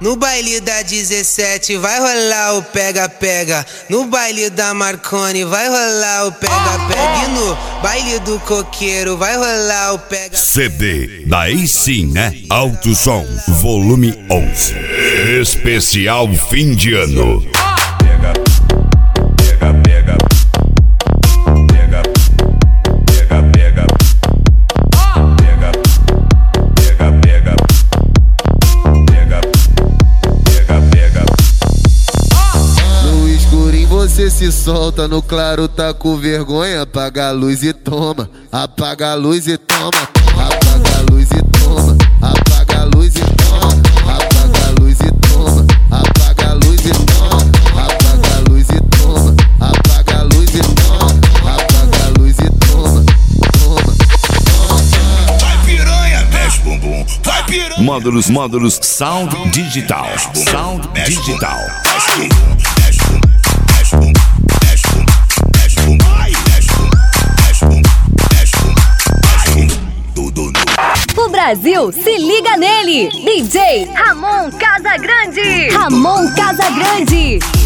No baile da 17 vai rolar o pega-pega. No baile da Marconi vai rolar o pega-pega. E no baile do coqueiro vai rolar o pega-pega. CD, daí sim, né? Alto Som, volume 11. Especial fim de ano. Você se solta, no claro tá com vergonha. Apaga a luz e toma, apaga a luz e toma, apaga a luz e toma, apaga a luz e toma, apaga a luz e toma, apaga a luz e toma, apaga a luz e toma, apaga a luz e toma, apaga a luz e toma, toma. Vai piranha, mexe bumbum, vai piranha. Módulos Sound Digital. Sound Digital. O Brasil se liga nele. DJ Ramon Casagrande. Ramon Casagrande.